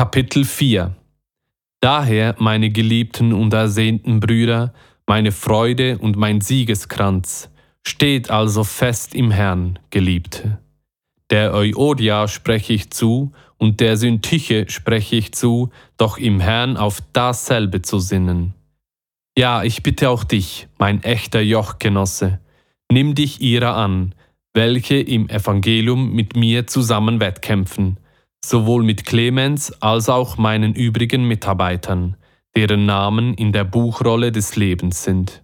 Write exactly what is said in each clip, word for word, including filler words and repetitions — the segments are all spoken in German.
Kapitel vier. Daher, meine geliebten und ersehnten Brüder, meine Freude und mein Siegeskranz, steht also fest im Herrn, Geliebte. Der Euodia spreche ich zu, und der Syntyche spreche ich zu, doch im Herrn auf dasselbe zu sinnen. Ja, ich bitte auch dich, mein echter Jochgenosse, nimm dich ihrer an, welche im Evangelium mit mir zusammen wettkämpfen, sowohl mit Clemens als auch meinen übrigen Mitarbeitern, deren Namen in der Buchrolle des Lebens sind.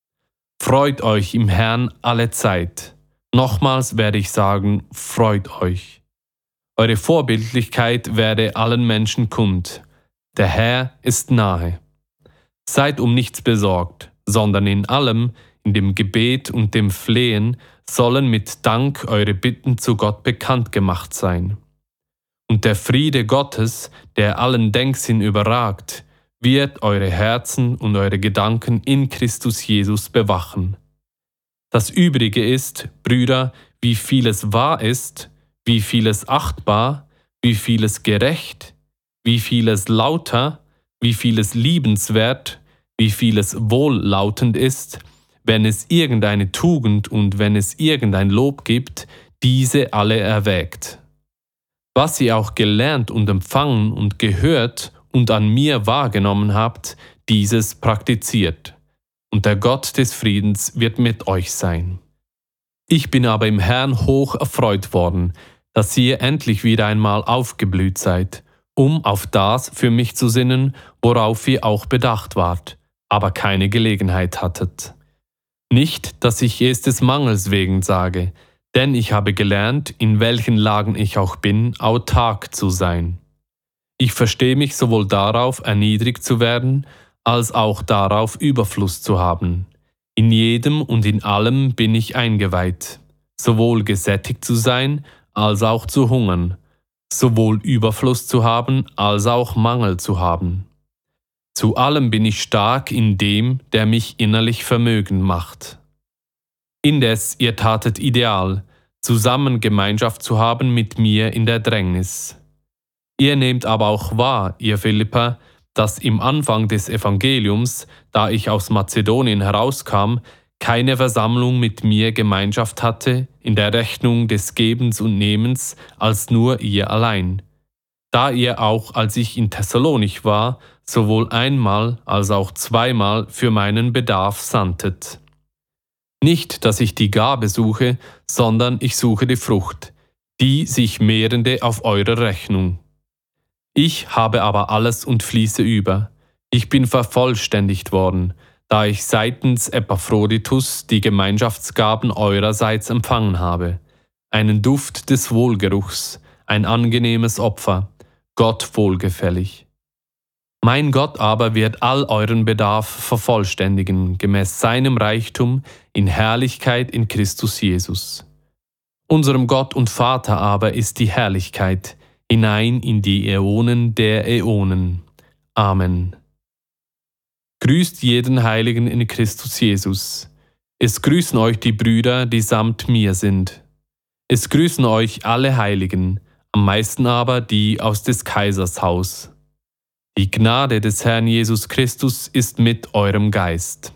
Freut euch im Herrn alle Zeit. Nochmals werde ich sagen, freut euch. Eure Vorbildlichkeit werde allen Menschen kund. Der Herr ist nahe. Seid um nichts besorgt, sondern in allem, in dem Gebet und dem Flehen, sollen mit Dank eure Bitten zu Gott bekannt gemacht sein. Und der Friede Gottes, der allen Denksinn überragt, wird eure Herzen und eure Gedanken in Christus Jesus bewachen. Das Übrige ist, Brüder, wie vieles wahr ist, wie vieles achtbar, wie vieles gerecht, wie vieles lauter, wie vieles liebenswert, wie vieles wohllautend ist, wenn es irgendeine Tugend und wenn es irgendein Lob gibt, diese alle erwägt. Was ihr auch gelernt und empfangen und gehört und an mir wahrgenommen habt, dieses praktiziert. Und der Gott des Friedens wird mit euch sein. Ich bin aber im Herrn hoch erfreut worden, dass ihr endlich wieder einmal aufgeblüht seid, um auf das für mich zu sinnen, worauf ihr auch bedacht wart, aber keine Gelegenheit hattet. Nicht, dass ich es des Mangels wegen sage, denn ich habe gelernt, in welchen Lagen ich auch bin, autark zu sein. Ich verstehe mich sowohl darauf, erniedrigt zu werden, als auch darauf, Überfluss zu haben. In jedem und in allem bin ich eingeweiht, sowohl gesättigt zu sein, als auch zu hungern, sowohl Überfluss zu haben, als auch Mangel zu haben. Zu allem bin ich stark in dem, der mich innerlich vermögend macht. Indes, ihr tatet ideal, zusammen Gemeinschaft zu haben mit mir in der Drängnis. Ihr nehmt aber auch wahr, ihr Philipper, dass im Anfang des Evangeliums, da ich aus Mazedonien herauskam, keine Versammlung mit mir Gemeinschaft hatte in der Rechnung des Gebens und Nehmens, als nur ihr allein. Da ihr auch, als ich in Thessalonich war, sowohl einmal als auch zweimal für meinen Bedarf sandtet. Nicht, dass ich die Gabe suche, sondern ich suche die Frucht, die sich mehrende auf eurer Rechnung. Ich habe aber alles und fließe über. Ich bin vervollständigt worden, da ich seitens Epaphroditus die Gemeinschaftsgaben eurerseits empfangen habe, einen Duft des Wohlgeruchs, ein angenehmes Opfer, Gott wohlgefällig. Mein Gott aber wird all euren Bedarf vervollständigen, gemäß seinem Reichtum in Herrlichkeit in Christus Jesus. Unserem Gott und Vater aber ist die Herrlichkeit, hinein in die Äonen der Äonen. Amen. Grüßt jeden Heiligen in Christus Jesus. Es grüßen euch die Brüder, die samt mir sind. Es grüßen euch alle Heiligen, am meisten aber die aus des Kaisers Haus. Die Gnade des Herrn Jesus Christus ist mit eurem Geist.